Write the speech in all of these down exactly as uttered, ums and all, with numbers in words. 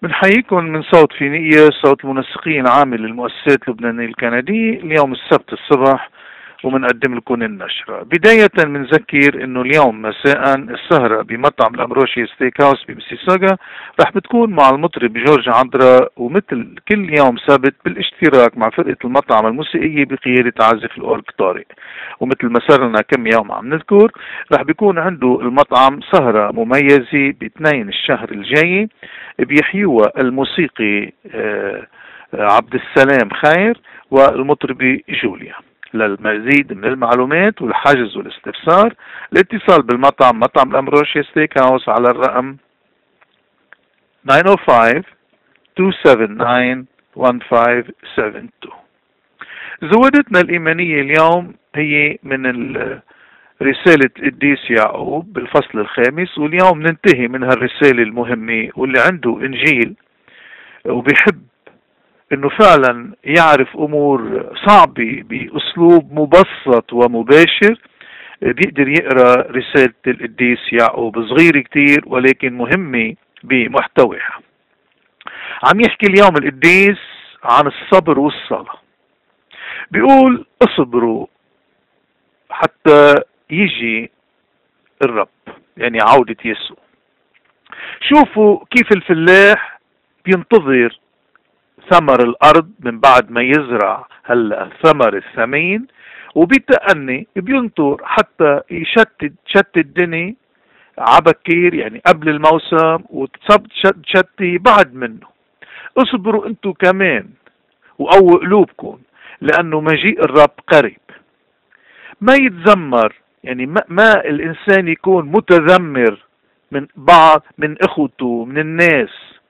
بنحييكم من صوت فينيقيا، صوت المنسقين عامل للمؤسسات اللبنانية الكندية اليوم السبت الصبح، ومنقدم لكم النشرة. بداية بنذكر انه اليوم مساء السهرة بمطعم الامروشي ستيك هاوس بمسيساغا رح بتكون مع المطرب جورج عندرا، ومثل كل يوم سبت بالاشتراك مع فرقة المطعم الموسيقية بقيادة عازف الاورج طارق. ومثل ما صار لنا كم يوم عم نذكر، رح بيكون عنده المطعم سهرة مميزة باثنين الشهر الجاي بيحيوها الموسيقي عبد السلام خير والمطربة جوليا. للمزيد من المعلومات والحجز والاستفسار الاتصال بالمطعم مطعم الامروشي ستيك هاوس على الرقم تسعة صفر خمسة اثنين سبعة تسعة واحد خمسة سبعة اثنين. زودتنا الإيمانية اليوم هي من رسالة القديس يعقوب بالفصل الخامس، واليوم ننتهي من هالرسالة المهمة. واللي عنده إنجيل وبيحب انه فعلا يعرف امور صعبة باسلوب مبسط ومباشر بيقدر يقرا رسالة القديس يعقوب. صغيرة كتير ولكن مهمة بمحتواها. عم يحكي اليوم القديس عن الصبر والصلاة. بيقول اصبروا حتى يجي الرب، يعني عودة يسوع. شوفوا كيف الفلاح بينتظر ثمر الارض من بعد ما يزرع هلا الثمر الثمين، وبتأني بينطر حتى يشتت شت الدنيا عبكير، يعني قبل الموسم، وتصب شتي بعد منه. اصبروا انتو كمان وقووا قلوبكم لانه مجيء الرب قريب. ما يتذمر، يعني ما, ما الانسان يكون متذمر من بعض من اخوته من الناس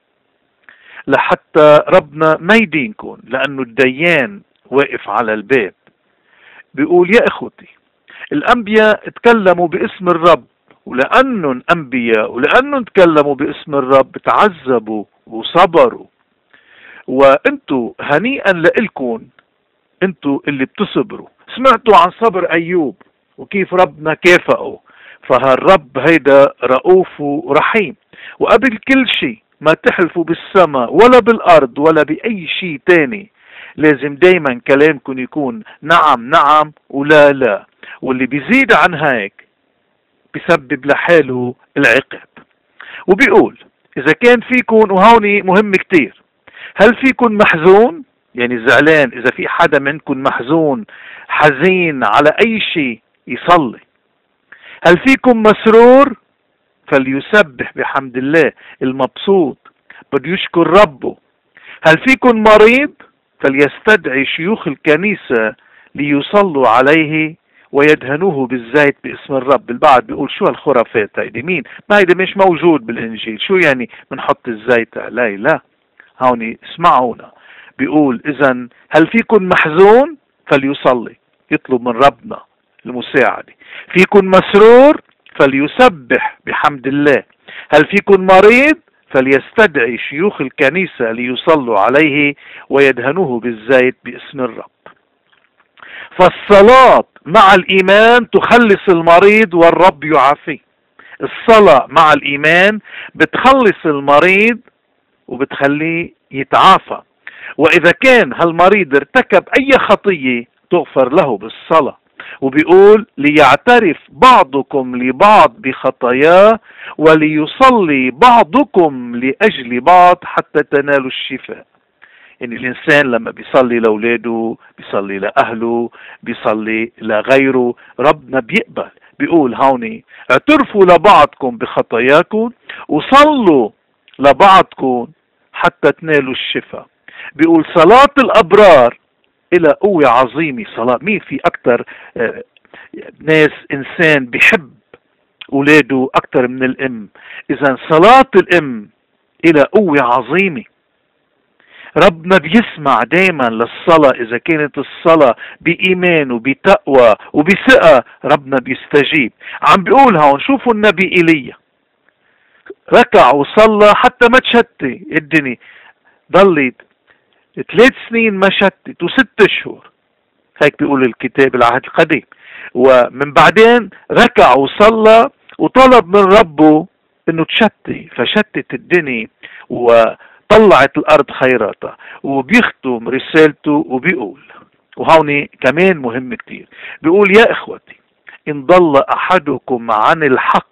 لحتى ربنا ما يدينكم، لأنه الديان واقف على الباب. بيقول يا إخوتي الأنبياء تكلموا باسم الرب، ولأنهم أنبياء ولأنهم تكلموا باسم الرب تعذبوا وصبروا. وانتوا هنيئا لإلكم انتوا اللي بتصبروا. سمعتوا عن صبر أيوب وكيف ربنا كافئه، فهالرب هيدا رؤوف ورحيم. وقبل كل شيء ما تحلفوا بالسماء ولا بالأرض ولا بأي شيء تاني، لازم دايما كلامكم يكون نعم نعم ولا لا، واللي بيزيد عن هيك بيسبب لحاله العقاب. وبيقول إذا كان فيكم، وهوني مهم كتير، هل فيكم محزون؟ يعني زعلان. إذا في حدا منكم محزون حزين على أي شيء يصلي. هل فيكم مسرور؟ فليسبح بحمد الله. المبسوط بده يشكر ربه. هل فيكم مريض؟ فليستدعي شيوخ الكنيسة ليصلوا عليه ويدهنوه بالزيت باسم الرب. البعض بيقول شو هالخرافات هيدي؟ مين؟ ما هيدي مش موجود بالإنجيل. شو يعني بنحط الزيت عليه؟ لا، هوني اسمعونا. بيقول إذن هل فيكم محزون؟ فليصلي، يطلب من ربنا المساعدة. فيكم مسرور؟ فليسبح بحمد الله. هل فيكم مريض؟ فليستدعي شيوخ الكنيسة ليصلوا عليه ويدهنوه بالزيت باسم الرب. فالصلاة مع الإيمان تخلص المريض والرب يعافيه. الصلاة مع الإيمان بتخلص المريض وبتخليه يتعافى. وإذا كان هالمريض ارتكب أي خطية تغفر له بالصلاة. وبيقول ليعترف بعضكم لبعض بخطاياه وليصلي بعضكم لأجل بعض حتى تنالوا الشفاء. يعني الإنسان لما بيصلي لأولاده، بيصلي لأهله، بيصلي لغيره، ربنا بيقبل. بيقول هوني اعترفوا لبعضكم بخطاياكم وصلوا لبعضكم حتى تنالوا الشفاء. بيقول صلاة الأبرار إلى قوة عظيمة. صلاة مين في أكتر آه ناس إنسان بيحب أولاده أكتر من الأم؟ إذا صلاة الأم إلى قوة عظيمة. ربنا بيسمع دايما للصلاة. إذا كانت الصلاة بإيمان وبتقوى وبثقة ربنا بيستجيب. عم بيقول هون شوفوا النبي إيليا ركع وصلى حتى ما تشتي الدنيا، ضلت ثلاث سنين ما شتت وست اشهر، هيك بيقول الكتاب العهد القديم. ومن بعدين ركع وصلى وطلب من ربه انه تشتي، فشتت الدنيا. و طلعت الأرض خيراتها. وبيختم رسالته وبيقول، وهوني كمان مهم كتير، بيقول: يا إخوتي، إن ضل أحدكم عن الحق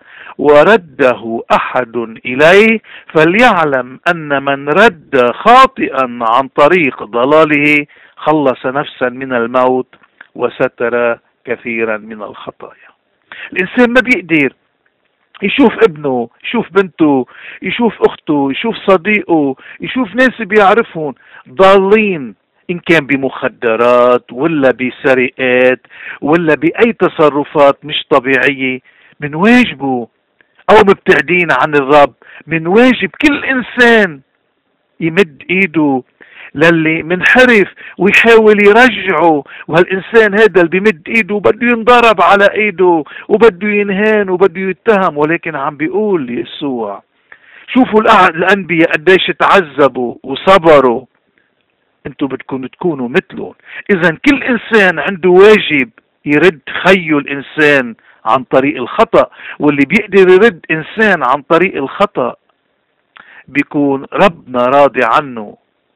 ورده أحد إليه فليعلم أن من رد خاطئا عن طريق ضلاله خلص نفسا من الموت وستر كثيرا من الخطايا. الإنسان ما بيقدر يشوف ابنه، يشوف بنته، يشوف أخته، يشوف صديقه، يشوف ناس بيعرفهم ضالين، إن كان بمخدرات ولا بسرقات ولا بأي تصرفات مش طبيعية. من واجبه أو مبتعدين عن الرب، من واجب كل إنسان يمد إيده للي منحرف ويحاول يرجعه. وهالإنسان هذا اللي بيمد إيده بده ينضرب على إيده وبده ينهان وبده يتهم، ولكن عم بيقول يسوع: شوفوا الأنبياء قديش تعذبوا وصبروا، انتوا بدكم تكونوا مثلهم. إذا كل إنسان عنده واجب يرد خيه الإنسان عن طريق الخطأ، واللي بيقدر يرد إنسان عن طريق الخطأ بيكون ربنا راضي عنه.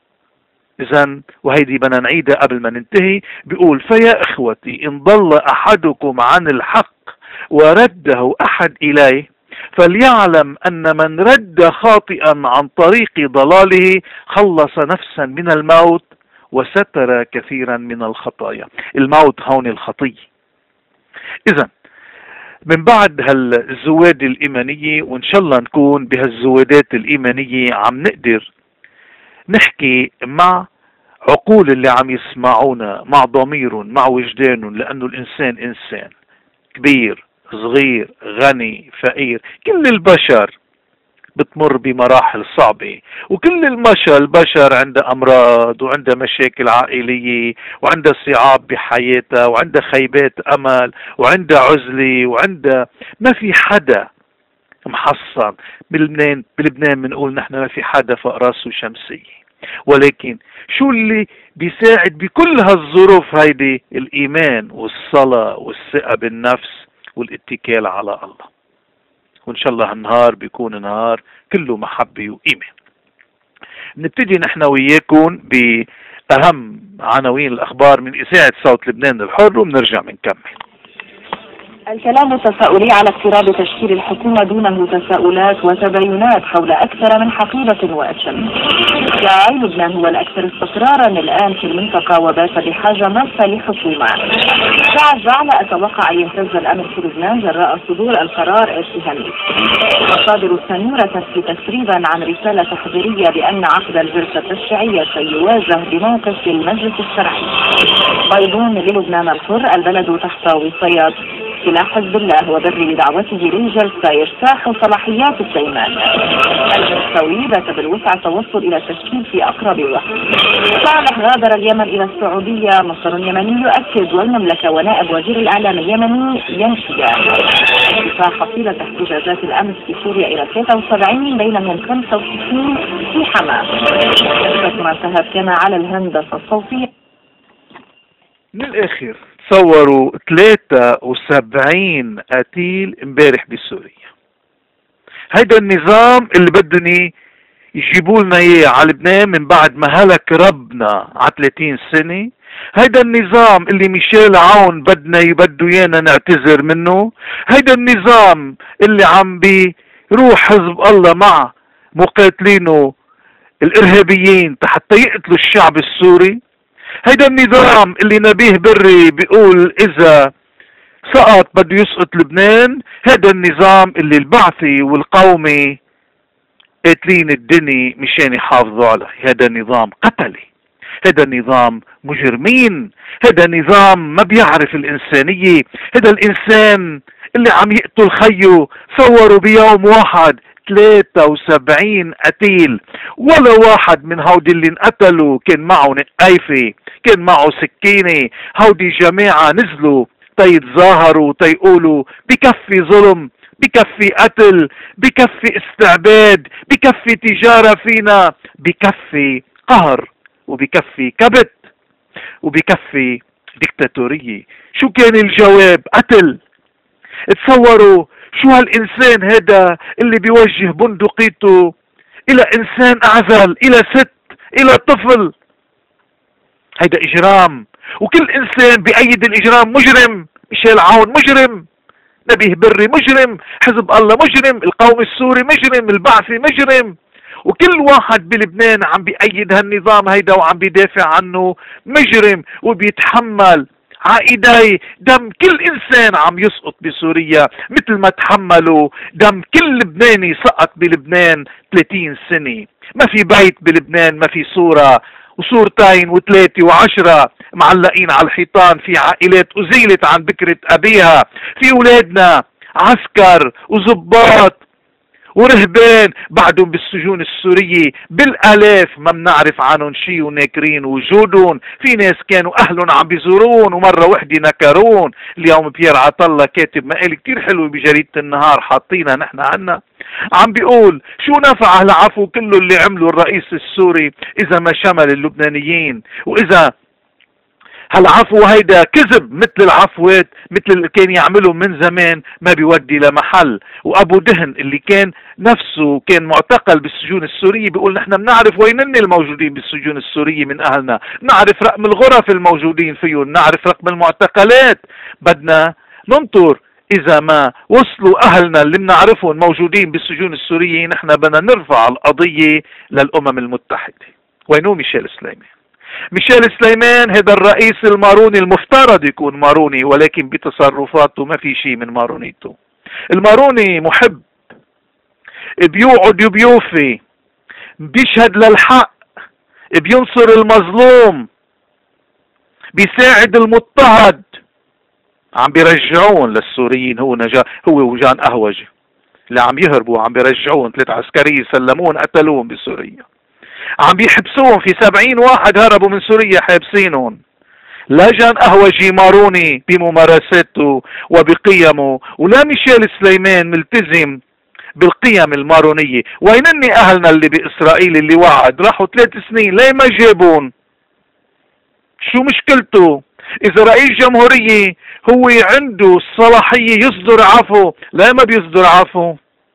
إذن وهيدي بدنا نعيدها قبل ما ننتهي. بيقول: فيا إخوتي، إن ضل أحدكم عن الحق ورده أحد إليه فليعلم أن من رد خاطئا عن طريق ضلاله خلص نفسا من الموت وستر كثيرا من الخطايا. الموت هون الخطية. إذن من بعد هالزواد الإيمانية، وإن شاء الله نكون بهالزوادات الإيمانية عم نقدر نحكي مع عقول اللي عم يسمعونا، مع ضميرهم، مع وجدانهم، لأنه الإنسان إنسان كبير صغير غني فقير، كل البشر بتمر بمراحل صعبة، وكل البشر البشر عندها أمراض وعندها مشاكل عائلية وعندها صعاب بحياتها وعندها خيبات أمل وعندها عزلة وعندها، ما في حدا محصن. بلبنان بلبنان بنقول نحن ما في حدا فوق راسه شمسية. ولكن شو اللي بيساعد بكل هالظروف هيدي؟ الإيمان والصلاة والثقة بالنفس والاتكال على الله. وإن شاء الله النهار بيكون نهار كله محبة وإيمان. نبتدي نحن وياكم بأهم عناوين الأخبار من إذاعة صوت لبنان الحر وبنرجع بنكمل. الكلام التساؤلي على اقتراب تشكيل الحكومة دونه تساؤلات وتباينات حول أكثر من حقيبة وأشم. داعي لبنان هو الأكثر استقرارا الآن في المنطقة وبات بحاجة ماسة لحكومة. بعد جعل أتوقع أن يهتز الأمر في لبنان جراء صدور القرار اتهامي. مصادر سنورة تفتي تسريبا عن رسالة تحذيرية بأن عقد الجلسة التشريعية سيواجه بموقف المجلس الشرعي. بيضون للبنان الحر: البلد تحت وصاية سلاح حزب الله وبر بدعوته للجلسة يجتاح صلاحيات السيمان. المستوي بات بالوسع التوصل إلى التشكيل في أقرب وقت. صالح غادر اليمن إلى السعودية. مصدر يمني يؤكد والمملكة ونائب وزير الإعلام اليمني ينفيان. ارتفاع حصيلة احتجاجات الأمس في سوريا إلى ثلاثة وسبعين بينهم خمسة وستين في حماس. كشفت ما انتهت كما على الهندسة الصوتية. من الآخر تصوروا ثلاثة وسبعين قتيل امبارح بسوريا. هيدا النظام اللي بدهم يجيبوا لنا اياه على لبنان من بعد ما هلك ربنا على ثلاثين سنة. هيدا النظام اللي ميشيل عون بدنا يبدو يانا نعتذر منه. هيدا النظام اللي عم بيروح حزب الله مع مقاتلينه الارهابيين حتى يقتلوا الشعب السوري. هيدا النظام اللي نبيه بري بيقول إذا سقط بده يسقط لبنان. هيدا النظام اللي البعثي والقومي قاتلين الدنيا مشان يحافظوا عليه. هيدا النظام قتلي. هيدا النظام مجرمين. هيدا النظام ما بيعرف الإنسانية. هيدا الإنسان اللي عم يقتل خيه. صوروا بيوم واحد ثلاثة وسبعين قتيل، ولا واحد من هودي اللي انقتلوا كان معه نقايفة، كان معه سكينة. هودي جماعة نزلوا تيتظاهروا تيقولوا بكفي ظلم، بكفي قتل، بكفي استعباد، بكفي تجارة فينا، بكفي قهر، وبكفي كبت، وبكفي ديكتاتورية. شو كان الجواب؟ قتل. تصوروا شو هالإنسان هذا اللي بيوجه بندقيته الى انسان اعزل، الى ست، الى طفل. هيدا اجرام، وكل انسان بأيد الاجرام مجرم. ميشيل عون مجرم، نبيه بري مجرم، حزب الله مجرم، القومي السوري مجرم، البعثي مجرم، وكل واحد بلبنان عم بيأيد هالنظام هيدا وعم بيدافع عنه مجرم، وبيتحمل عائداي دم كل انسان عم يسقط بسوريا مثل ما تحملوا دم كل لبناني سقط بلبنان ثلاثين سنة. ما في بيت بلبنان ما في صورة وصورتين وثلاثة وعشرة معلقين على الحيطان في عائلات أزيلت عن بكرة أبيها، في أولادنا عسكر وزباط ورهبان بعدهم بالسجون السورية بالآلاف ما بنعرف عنهم شي وناكرين وجودهم. في ناس كانوا أهلهم عم بيزورون ومرة وحدة نكرون. اليوم بيير عطلة كاتب مقال كتير حلو بجريدة النهار حاطينها نحن عنا، عم بيقول شو نفع هالعفو كله اللي عمله الرئيس السوري إذا ما شمل اللبنانيين، وإذا هالعفو هيدا كذب مثل العفوات مثل اللي كان يعمله من زمان ما بيودي لمحل. وابو دهن اللي كان نفسه كان معتقل بالسجون السورية بيقول نحن بنعرف وينن الموجودين بالسجون السورية من اهلنا، بنعرف رقم الغرف الموجودين فيهم، بنعرف رقم المعتقلات، بدنا ننطر اذا ما وصلوا اهلنا اللي بنعرفهم موجودين بالسجون السورية نحن بدنا نرفع القضية للامم المتحدة. وينو ميشيل سليمان؟ ميشيل سليمان هذا الرئيس الماروني المفترض يكون ماروني، ولكن بتصرفاته ما في شيء من مارونيته. الماروني محب، بيوعد وبيوفي، بيشهد للحق، بينصر المظلوم، بيساعد المضطهد. عم بيرجعون للسوريين، هو نجا هو وجان أهوج اللي عم يهربوا عم بيرجعون، ثلاث عسكريين سلمون قتلوهم بسوريا، عم بيحبسوهم في سبعين واحد هربوا من سوريا حابسينهم. لا جان أهوجي ماروني بممارساته وبقيمه، ولا ميشيل سليمان ملتزم بالقيم المارونية. وينني أهلنا اللي بإسرائيل اللي وعد راحوا ثلاث سنين ليه ما جابون؟ شو مشكلته؟ إذا رئيس جمهورية هو عنده الصلاحية يصدر عفو، لا ما بيصدر عفو.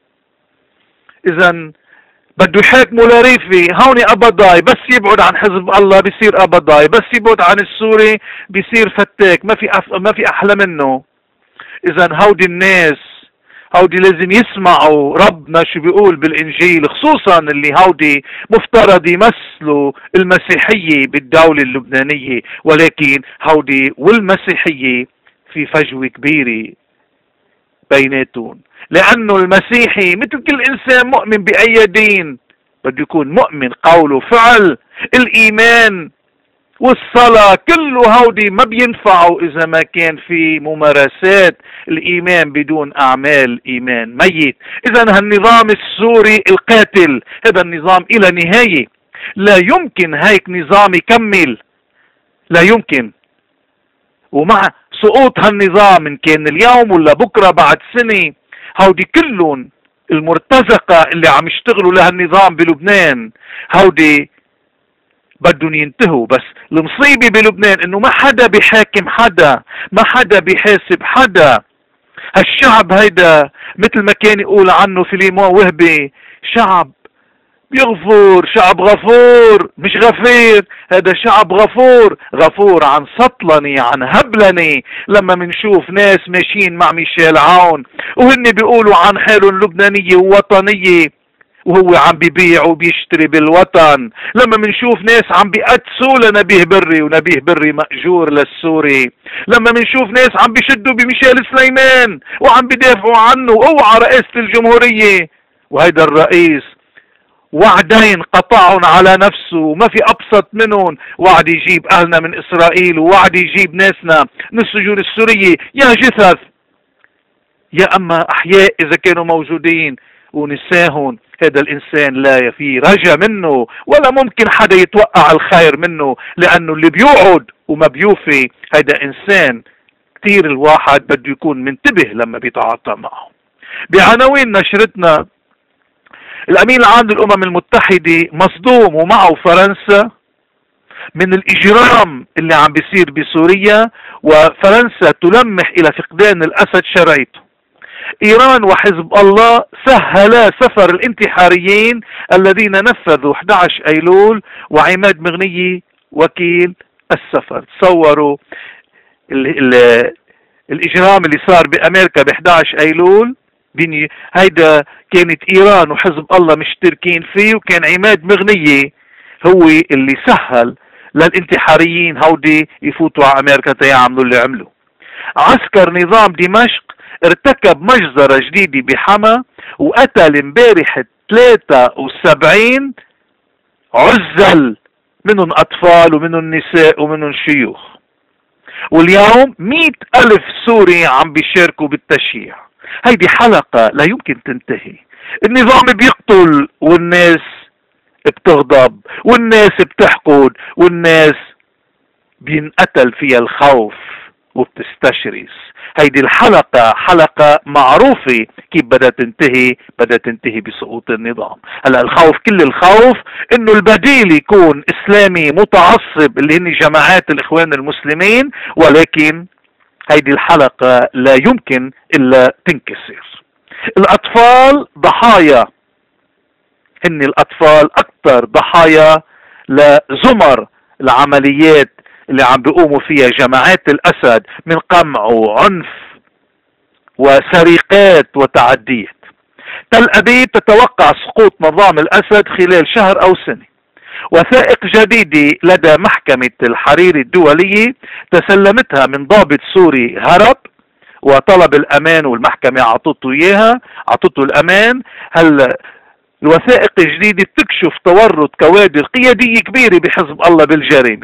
إذا بده يحاكموا لريفي هون أبضاي، بس يبعد عن حزب الله بيصير أبضاي، بس يبعد عن السوري بيصير فتاك، ما في أف... ما في أحلى منه. إذا هودي الناس هودي لازم يسمعوا ربنا شو بيقول بالإنجيل، خصوصا اللي هودي مفترض يمثلوا المسيحية بالدولة اللبنانية، ولكن هودي والمسيحية في فجوة كبيرة بيناتهم. لأنه المسيحي مثل كل إنسان مؤمن بأي دين بده يكون مؤمن قول وفعل. الإيمان والصلاة كله هودي ما بينفعوا إذا ما كان في ممارسات. الإيمان بدون أعمال إيمان ميت. إذا هالنظام السوري القاتل هذا النظام إلى نهاية، لا يمكن هيك نظام يكمل، لا يمكن. ومع سقوط هالنظام إن كان اليوم ولا بكرة بعد سنة، هودي كلهم المرتزقة اللي عم يشتغلوا لهالنظام بلبنان هودي بدهم ينتهوا. بس المصيبة بلبنان انه ما حدا بيحاكم حدا، ما حدا بيحاسب حدا. هالشعب هيدا مثل ما كان يقول عنه فيليمون وهبي شعب بيغفر، شعب غفور مش غفير. هذا شعب غفور، غفور عن سطلني عن هبلني. لما منشوف ناس ماشيين مع ميشيل عون وهن بيقولوا عن حالهم لبنانية ووطنية وهو عم بيبيع وبيشتري بالوطن، لما منشوف ناس عم بيقدسوا لنبيه بري ونبيه بري مأجور للسوري، لما منشوف ناس عم بيشدوا بميشيل سليمان وعم بيدافعوا عنه اوعى رئاسة الجمهورية، وهيدا الرئيس وعدين قطعهم على نفسه وما في أبسط منهم. وعد يجيب أهلنا من إسرائيل ووعد يجيب ناسنا من السجون السورية، يا جثث يا أما أحياء إذا كانوا موجودين ونساهم. هذا الإنسان لا في رجا منه ولا ممكن حدا يتوقع الخير منه، لأنه اللي بيوعد وما بيوفي هذا إنسان كتير الواحد بده يكون منتبه لما بيتعاطى معه. بعناوين نشرتنا، الأمين العام للأمم المتحدة مصدوم ومعه فرنسا من الإجرام اللي عم بيصير بسوريا، وفرنسا تلمح إلى فقدان الأسد شرعيته. إيران وحزب الله سهلا سفر الانتحاريين الذين نفذوا أحد عشر أيلول وعماد مغنية وكيل السفر. تصوروا ال ال الإجرام اللي صار بأمريكا ب أحد عشر أيلول، بني هيدا كانت إيران وحزب الله مشتركين فيه، وكان عماد مغنية هو اللي سهل للانتحاريين هودي يفوتوا على أمريكا تيعملوا اللي عملوا. عسكر نظام دمشق ارتكب مجزرة جديدة بحما وقتل امبارح ثلاثة وسبعين عزل، منهم أطفال ومنهم نساء ومنهم شيوخ. واليوم مئة ألف سوري عم بيشاركوا بالتشييع. هيدي حلقة لا يمكن تنتهي. النظام بيقتل والناس بتغضب والناس بتحقد والناس بينقتل فيها الخوف وبتستشرس. هيدي الحلقة حلقة معروفة كيف بدها تنتهي، بدها تنتهي بسقوط النظام. هلا الخوف كل الخوف انه البديل يكون اسلامي متعصب اللي هن جماعات الاخوان المسلمين، ولكن هيدي الحلقة لا يمكن الا تنكسر. الاطفال ضحايا، هن الاطفال اكثر ضحايا لزمر العمليات اللي عم بيقوموا فيها جماعات الأسد من قمع وعنف وسرقات وتعديات. تل أبيب تتوقع سقوط نظام الأسد خلال شهر أو سنة. وثائق جديدة لدى محكمة الحرير الدولية تسلمتها من ضابط سوري هرب وطلب الأمان، والمحكمة عطته إياها، عطته الأمان. هل الوثائق الجديدة بتكشف تورط كوادر قيادية كبيرة بحزب الله بالجريمة.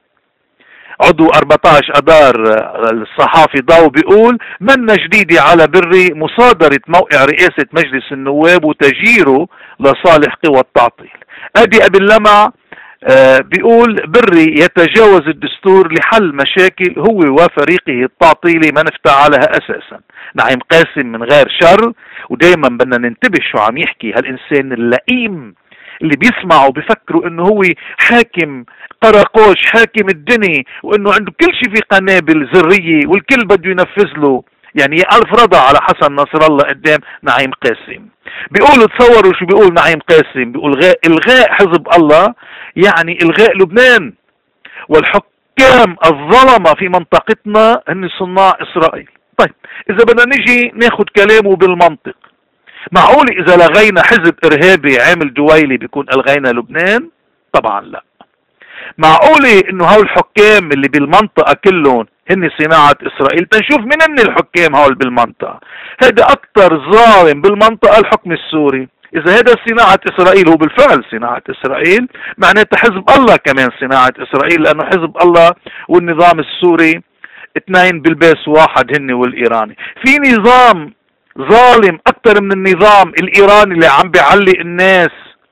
عضو أربعة عشر أذار الصحافي ضاو بيقول: منة جديدة على بري مصادرة موقع رئاسة مجلس النواب وتجيره لصالح قوى التعطيل. أدي أبي اللمع آه بيقول: بري يتجاوز الدستور لحل مشاكل هو وفريقه التعطيلي ما نفتعلها أساسا. نعيم قاسم من غير شر، ودايما بدنا ننتبه شو عم يحكي هالإنسان اللئيم اللي بيسمعوا بيفكروا انه هو حاكم قراقوش، حاكم الدنيا، وانه عنده كل شيء في قنابل ذريه والكل بده ينفذ له. يعني ألف رضا على حسن نصر الله قدام نعيم قاسم. بيقولوا تصوروا شو بيقول نعيم قاسم، بيقول غاء الغاء حزب الله يعني الغاء لبنان، والحكام الظلمه في منطقتنا هن صناع اسرائيل. طيب اذا بدنا نجي ناخذ كلامه بالمنطق، معقول اذا لغينا حزب ارهابي عامل دويلي بيكون الغينا لبنان؟ طبعا لا. معقولة انه هول الحكام اللي بالمنطقة كلهم هن صناعة اسرائيل؟ تنشوف من هن الحكام هول بالمنطقة. هذا اكتر ظالم بالمنطقة الحكم السوري. اذا هذا صناعة اسرائيل، هو بالفعل صناعة اسرائيل، معناتها حزب الله كمان صناعة اسرائيل، لانه حزب الله والنظام السوري اثنين بالباس واحد هن والايراني. في نظام ظالم اكتر من النظام الايراني اللي عم بيعلق الناس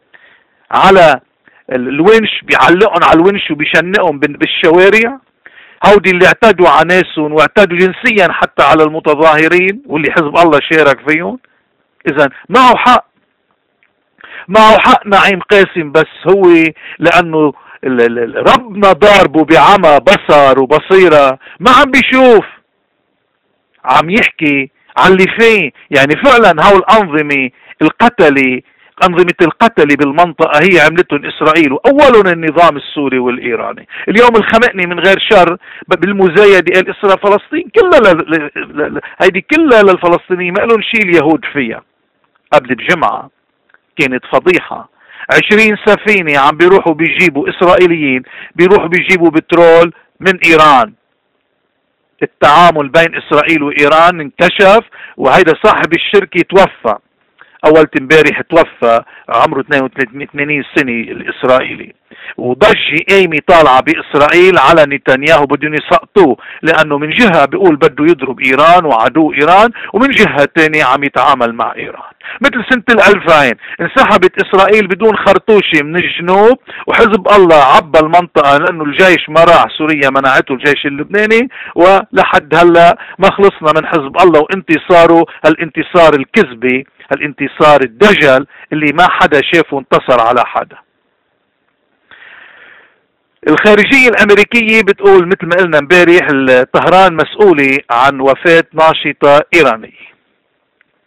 على الونش، بيعلقهم على الونش وبيشنقهم بالشوارع. هودي اللي اعتدوا على ناسهم واعتدوا جنسيا حتى على المتظاهرين واللي حزب الله شارك فيهم. اذا معه حق، معه حق نعيم قاسم، بس هو لانه ربنا ضاربه بعمى بصر وبصيرة ما عم بيشوف، عم يحكي عن اللي فيه. يعني فعلا هول الأنظمة القتلة، أنظمة القتل بالمنطقة هي عملتهم إسرائيل، وأولهم النظام السوري والإيراني. اليوم الخمئني من غير شر بالمزايدة قال إسرائيل فلسطين كلها ل... ل... هيدي كلها للفلسطينيين، ما لهم شيء اليهود فيها. قبل بجمعة كانت فضيحة، عشرين سفينة عم بيروحوا بيجيبوا إسرائيليين، بيروحوا بيجيبوا بترول من إيران. التعامل بين إسرائيل وإيران انكشف، وهيدا صاحب الشركة توفى. اول امبارح توفى عمره اثنين وثمانين سنة الاسرائيلي. وضجة قايمة طالعة باسرائيل على نتنياهو، بدهم يسقطوه، لانه من جهة بيقول بده يضرب ايران وعدو ايران، ومن جهة ثانية عم يتعامل مع ايران. مثل سنة الالفين انسحبت اسرائيل بدون خرطوشة من الجنوب، وحزب الله عبى المنطقة لانه الجيش ما راح سوريا، منعته الجيش اللبناني، ولحد هلا ما خلصنا من حزب الله وانتصاره، هالانتصار الكذبي، هالانتصار الدجل اللي ما حدا شافه انتصر على حدا. الخارجية الامريكية بتقول مثل ما قلنا امبارح طهران مسؤولة عن وفاة ناشطة ايرانية.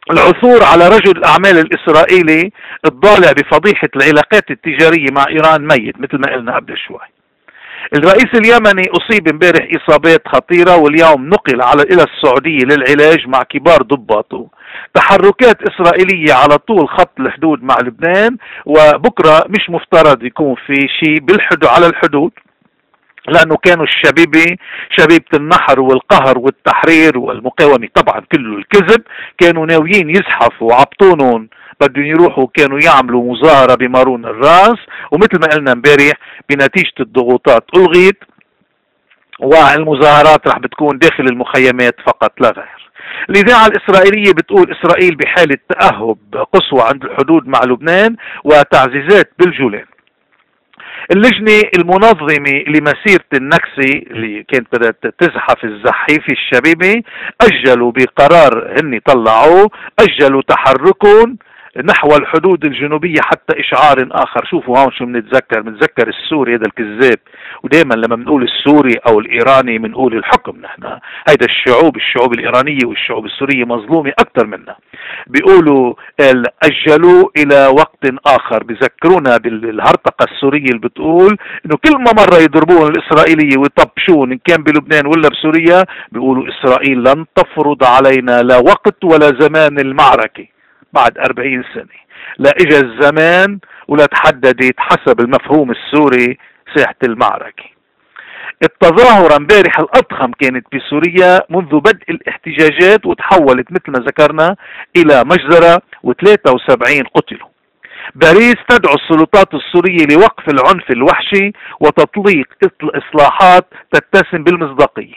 العثور على رجل الأعمال الإسرائيلي الضالع بفضيحة العلاقات التجارية مع إيران ميت مثل ما قلنا قبل شوي. الرئيس اليمني أصيب امبارح إصابات خطيرة واليوم نقل على إلى السعودية للعلاج مع كبار ضباطه. تحركات إسرائيلية على طول خط الحدود مع لبنان، وبكرة مش مفترض يكون في شيء بالحدود على الحدود، لأنه كانوا الشبيبة شبيبة النحر والقهر والتحرير والمقاومة طبعا كله الكذب، كانوا ناويين يزحفوا عبطونهم بدهم يروحوا، كانوا يعملوا مظاهرة بمارون الراس، ومثل ما قلنا امبارح بنتيجة الضغوطات ألغيت، والمظاهرات رح بتكون داخل المخيمات فقط لا غير. الإذاعة الإسرائيلية بتقول إسرائيل بحالة تأهب قصوى عند الحدود مع لبنان وتعزيزات بالجولان. اللجنة المنظمة لمسيرة النكسة اللي كانت بدأت تزحف الزحيف الشبيبة أجلوا بقرار هني طلعوه، أجلوا تحركهم نحو الحدود الجنوبية حتى إشعار آخر. شوفوا هون شو بنتذكر، بنتذكر السوري هذا الكذاب، ودائما لما بنقول السوري أو الإيراني بنقول الحكم. نحن هيدا الشعوب الشعوب الإيرانية والشعوب السورية مظلومة أكثر منا. بيقولوا أجلوا إلى وقت آخر، بذكرونا بالهرطقة السورية اللي بتقول إنه كل ما مرة يضربون الإسرائيلية ويطبشون إن كان بلبنان ولا بسوريا، بيقولوا إسرائيل لن تفرض علينا لا وقت ولا زمان المعركة. بعد أربعين سنة لا إجا الزمان ولا تحددت حسب المفهوم السوري ساحة المعركة. التظاهرة امبارح الأضخم كانت بسوريا منذ بدء الاحتجاجات، وتحولت مثل ما ذكرنا إلى مجزرة وثلاثة وسبعين قتلوا. باريس تدعو السلطات السورية لوقف العنف الوحشي وتطليق إصلاحات تتسم بالمصداقية.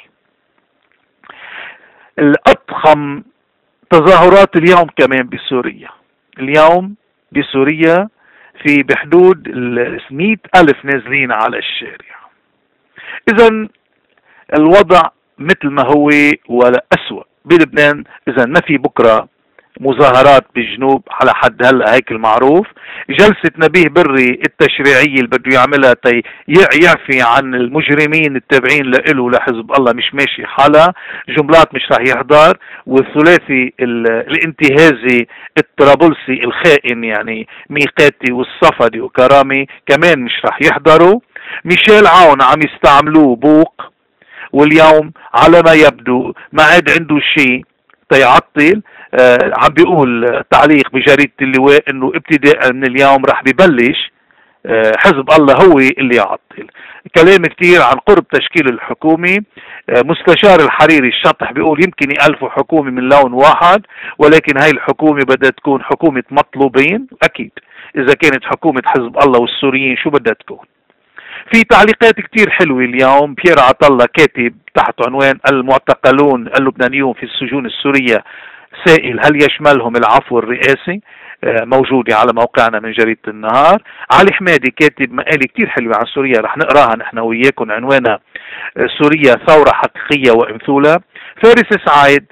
الأضخم تظاهرات اليوم كمان بسوريا، اليوم بسوريا في بحدود مئة ألف نازلين على الشارع. إذا الوضع مثل ما هو ولا أسوأ بلبنان. إذا ما في بكرة مظاهرات بالجنوب على حد هلا هيك المعروف. جلسة نبيه بري التشريعية اللي بده يعملها تي يعفي عن المجرمين التابعين له لحزب الله مش ماشي حالها. جملات مش راح يحضر، والثلاثي الانتهازي الطرابلسي الخائن يعني ميقاتي والصفدي وكرامي كمان مش راح يحضروا. ميشيل عون عم يستعملوه بوق، واليوم على ما يبدو ما عاد عنده شيء تيعطل. آه عم بيقول تعليق بجريدة اللواء انه ابتداء من اليوم رح ببلش آه حزب الله هو اللي يعطل. كلام كتير عن قرب تشكيل الحكومة. آه مستشار الحريري الشطح بيقول يمكن يألفوا حكومة من لون واحد، ولكن هاي الحكومة بدها تكون حكومة مطلوبين. اكيد اذا كانت حكومة حزب الله والسوريين شو بدها تكون. في تعليقات كتير حلوة اليوم. بيير عطلة كاتب تحت عنوان المعتقلون اللبنانيون في السجون السورية سائل هل يشملهم العفو الرئاسي، موجودة على موقعنا من جريدة النهار. علي حمادي كاتب مقالة كتير حلوة عن سوريا رح نقراها نحن وياكم، عنوانها سوريا ثورة حقيقية وامثولة. فارس سعيد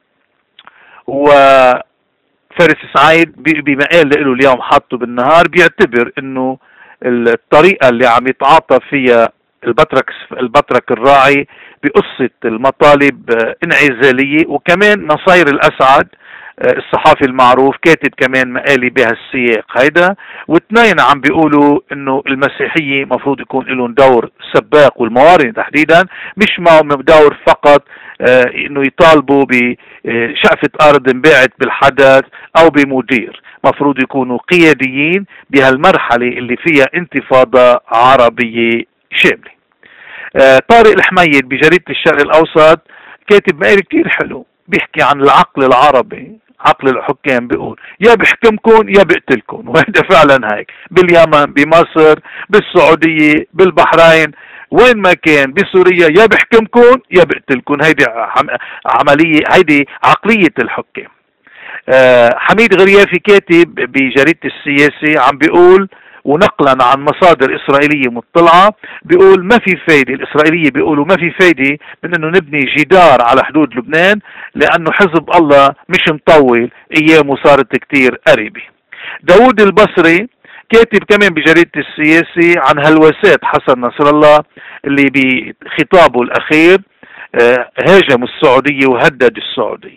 و فارس سعيد بمقال له اليوم حاطه بالنهار بيعتبر انه الطريقة اللي عم يتعاطى فيها البطرك البطرك الراعي بقصة المطالب انعزالية، وكمان نصير الأسعد الصحافي المعروف كاتب كمان مقالي بهالسياق هيدا. واثنين عم بيقولوا انه المسيحية مفروض يكون لهم دور سباق، والموارنة تحديدا مش ما دور فقط اه انه يطالبوا بشقفة ارض انباعت بالحدث او بمدير، مفروض يكونوا قياديين بهالمرحلة اللي فيها انتفاضة عربية شاملة. اه طارق الحميد بجريدة الشرق الاوسط كاتب مقال كتير حلو بيحكي عن العقل العربي. عقل الحكام بيقول يا بحكمكم يا بقتلكم، وهذا فعلا هيك باليمن بمصر بالسعودية بالبحرين وين ما كان بسوريا، يا بحكمكم يا بقتلكم. هيدي عملية، هيدي عقلية الحكام. أه حميد غريافي كاتب بجريدة السياسي عم بيقول ونقلا عن مصادر إسرائيلية مطلعة بيقول ما في فايدة، الإسرائيلية بيقولوا ما في فايدة من انه نبني جدار على حدود لبنان لانه حزب الله مش مطول، ايامه صارت كتير قريبة. داود البصري كاتب كمان بجريدة السياسي عن هلوسات حسن نصر الله اللي بخطابه الاخير هاجم السعودية وهدد السعودية.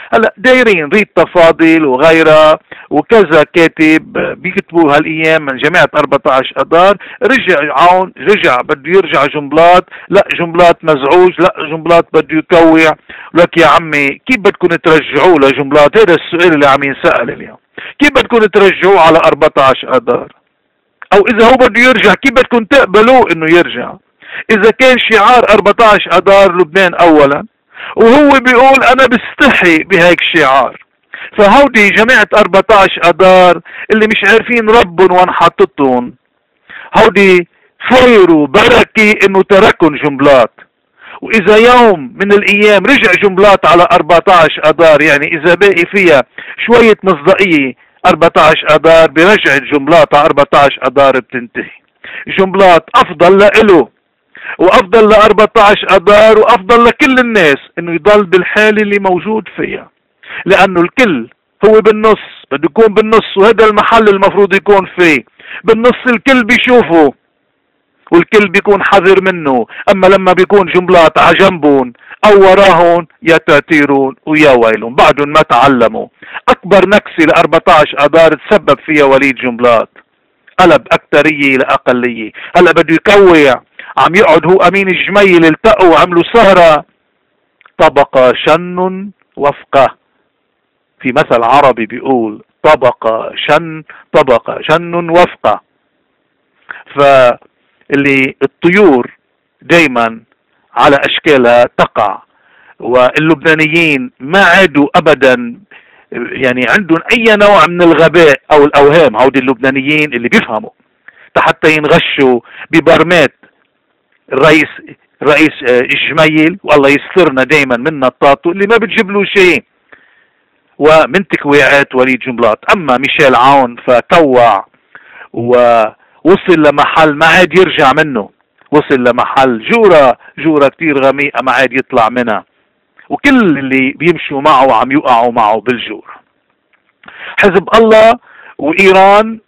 هلا دايرين ريت تفاضل وغيرها وكذا كاتب بيكتبوا هالايام من جماعه أربعة عشر اذار، رجع عون رجع بده يرجع جنبلاط، لا جنبلاط مزعوج، لا جنبلاط بده يكوع. لك يا عمي كيف بدكم ترجعوه لجنبلاط؟ هذا السؤال اللي عم ينسال اليوم. كيف بدكم ترجعوه على أربعة عشر اذار؟ او اذا هو بده يرجع كيف بدكم تقبلوه انه يرجع؟ اذا كان شعار أربعة عشر اذار لبنان اولا، وهو بيقول انا بستحي بهيك شعار. فهودي جماعة أربعة عشر اذار اللي مش عارفين ربهم وين حاططهم، هودي خير وبركة انه تركن جنبلاط. واذا يوم من الايام رجع جنبلاط على أربعة عشر اذار، يعني اذا باقي فيها شوية مصداقية أربعة عشر اذار برجعة جنبلاط على أربعة عشر اذار بتنتهي. جنبلاط افضل لإله وافضل ل أربعة عشر اذار وافضل لكل الناس انه يضل بالحالة اللي موجود فيها، لانه الكل هو بالنص، بده يكون بالنص، وهذا المحل المفروض يكون فيه بالنص. الكل بيشوفه والكل بيكون حذر منه، اما لما بيكون جنبلاط على جنبهم او وراهم يا تاتيرون ويا ويلهم، بعدهم ما تعلموا. اكبر نكسة ل أربعة عشر اذار تسبب فيها وليد جنبلاط، قلب اكترية لاقلية. هلا بده يكوع، عم يقعد هو امين الجميل، التقوا وعملوا سهرة. طبق شن وفقه، في مثل عربي بيقول طبق شن طبق شن وفقه. فاللي الطيور دايما على اشكالها تقع، واللبنانيين ما عادوا ابدا يعني عندهم اي نوع من الغباء او الاوهام. هودي اللبنانيين اللي بيفهموا حتى ينغشوا ببرمات الرئيس الرئيس الجميل، والله يسترنا دايما من نطاطه اللي ما بتجيب له شيء، ومن تكويعات وليد جنبلاط. اما ميشيل عون فكوع ووصل لمحل ما عاد يرجع منه، وصل لمحل جورة جورة كتير غميقة ما عاد يطلع منها، وكل اللي بيمشوا معه عم يقعوا معه بالجور. حزب الله وإيران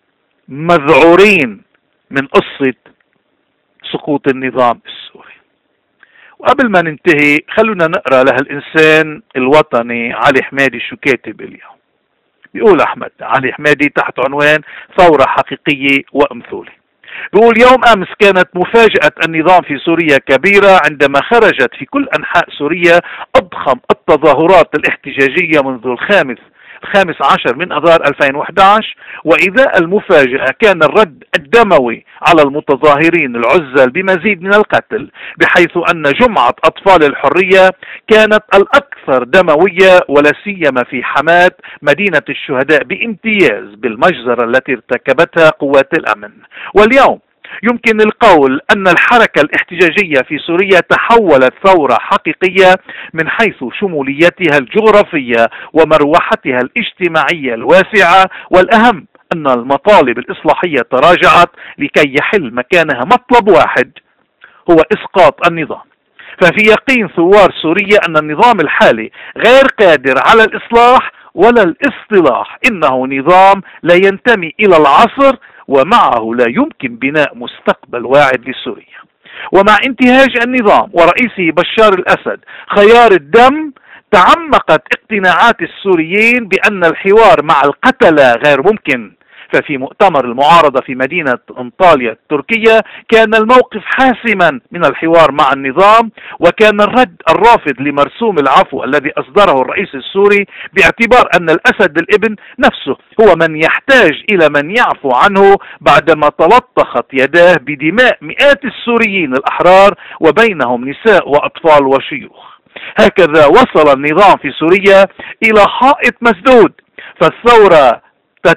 مذعورين من قصة سقوط النظام السوري. وقبل ما ننتهي خلونا نقرأ لهالإنسان الوطني علي حمادي شو كاتب اليوم. بيقول أحمد علي حمادي تحت عنوان ثورة حقيقية وأمثولة، بيقول يوم أمس كانت مفاجأة النظام في سوريا كبيرة عندما خرجت في كل أنحاء سوريا أضخم التظاهرات الاحتجاجية منذ الخامس الخامس عشر من أذار ألفين وأحد عشر، وإذا المفاجأة كان الرد الدموي على المتظاهرين العزل بمزيد من القتل، بحيث أن جمعة أطفال الحرية كانت الأكثر دموية، ولا سيما في حماة مدينة الشهداء بامتياز بالمجزرة التي ارتكبتها قوات الأمن. واليوم يمكن القول أن الحركة الاحتجاجية في سوريا تحولت ثورة حقيقية من حيث شموليتها الجغرافية ومروحتها الاجتماعية الواسعة، والأهم أن المطالب الإصلاحية تراجعت لكي يحل مكانها مطلب واحد هو إسقاط النظام. ففي يقين ثوار سوريا أن النظام الحالي غير قادر على الإصلاح ولا الاصطلاح، إنه نظام لا ينتمي إلى العصر، ومعه لا يمكن بناء مستقبل واعد لسوريا. ومع انتهاج النظام ورئيسه بشار الأسد خيار الدم، تعمقت اقتناعات السوريين بأن الحوار مع القتلة غير ممكن. ففي مؤتمر المعارضة في مدينة أنطاليا التركية كان الموقف حاسما من الحوار مع النظام، وكان الرد الرافض لمرسوم العفو الذي أصدره الرئيس السوري، باعتبار أن الأسد الابن نفسه هو من يحتاج إلى من يعفو عنه بعدما تلطخت يداه بدماء مئات السوريين الأحرار وبينهم نساء وأطفال وشيوخ. هكذا وصل النظام في سوريا إلى حائط مسدود، فالثورة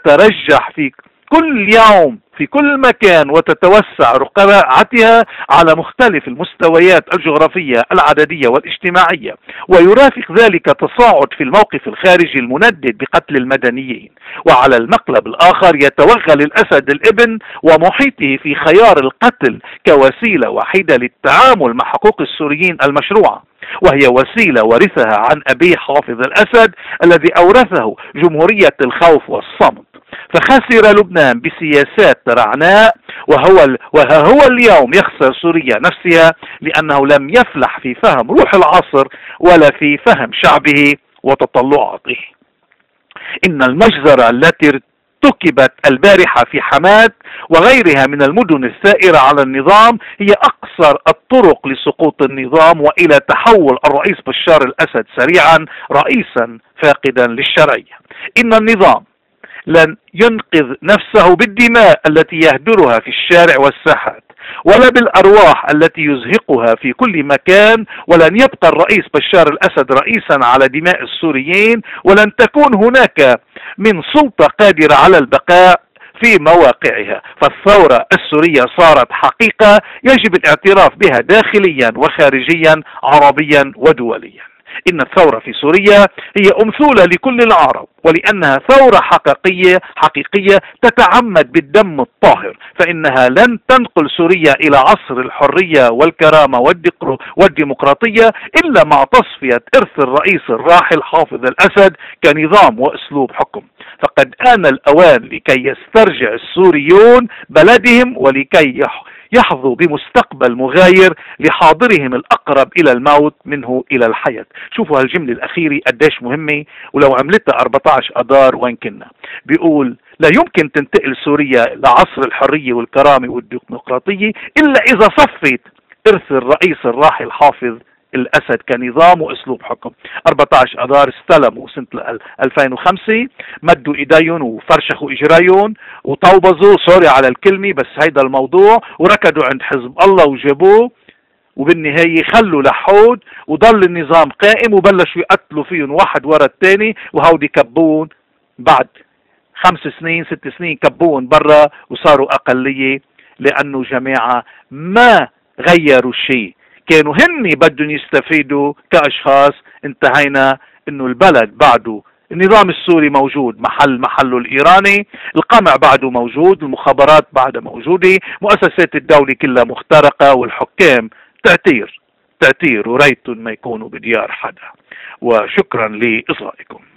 تترجح في كل يوم في كل مكان وتتوسع رقعتها على مختلف المستويات الجغرافية العددية والاجتماعية، ويرافق ذلك تصاعد في الموقف الخارجي المندد بقتل المدنيين. وعلى المقلب الآخر يتوغل الأسد الابن ومحيطه في خيار القتل كوسيلة وحيدة للتعامل مع حقوق السوريين المشروعة، وهي وسيلة ورثها عن أبيه حافظ الأسد الذي أورثه جمهورية الخوف والصمت. فخسر لبنان بسياسات رعناء، وهو وها هو اليوم يخسر سوريا نفسها، لأنه لم يفلح في فهم روح العصر ولا في فهم شعبه وتطلعاته. إن المجزرة التي ارتكبت البارحة في حماة وغيرها من المدن الثائرة على النظام هي أقصر الطرق لسقوط النظام وإلى تحول الرئيس بشار الأسد سريعا رئيسا فاقدا للشرعية. إن النظام لن ينقذ نفسه بالدماء التي يهدرها في الشارع والساحات، ولا بالأرواح التي يزهقها في كل مكان، ولن يبقى الرئيس بشار الأسد رئيسا على دماء السوريين، ولن تكون هناك من سلطة قادرة على البقاء في مواقعها. فالثورة السورية صارت حقيقة يجب الاعتراف بها داخليا وخارجيا عربيا ودوليا. إن الثورة في سوريا هي أمثولة لكل العرب، ولأنها ثورة حقيقية حقيقية تتعمد بالدم الطاهر، فإنها لن تنقل سوريا إلى عصر الحرية والكرامة والديمقراطية إلا مع تصفية إرث الرئيس الراحل حافظ الأسد كنظام وأسلوب حكم. فقد آن الأوان لكي يسترجع السوريون بلدهم ولكي يحظوا بمستقبل مغاير لحاضرهم الأقرب إلى الموت منه إلى الحياة. شوفوا هالجملة الأخيرة قديش مهمة، ولو عملتها أربعة عشر أدار وين كنا. بيقول لا يمكن تنتقل سوريا لعصر الحرية والكرامة والديمقراطية إلا إذا صفت إرث الرئيس الراحل حافظ الأسد كنظام وأسلوب حكم. أربعة عشر أدار استلموا سنة ألفين وخمسة، مدوا إيديهم وفرشخوا إجريهم وطوبزوا، سوري على الكلمة بس هيدا الموضوع، وركضوا عند حزب الله وجابوه، وبالنهاية خلوا لحود وضل النظام قائم وبلشوا يقتلوا فيهم واحد ورا الثاني، وهودي كبون بعد خمس سنين ست سنين كبون برا وصاروا أقلية، لأنه جماعة ما غيروا شيء، كانوا هن بدهم يستفيدوا كأشخاص. انتهينا انه البلد بعده، النظام السوري موجود محل محله الإيراني، القمع بعده موجود، المخابرات بعدها موجودة، مؤسسات الدولة كلها مخترقة، والحكام تعتير تعتير وريتهم ما يكونوا بديار حدا. وشكرا لإصغائكم.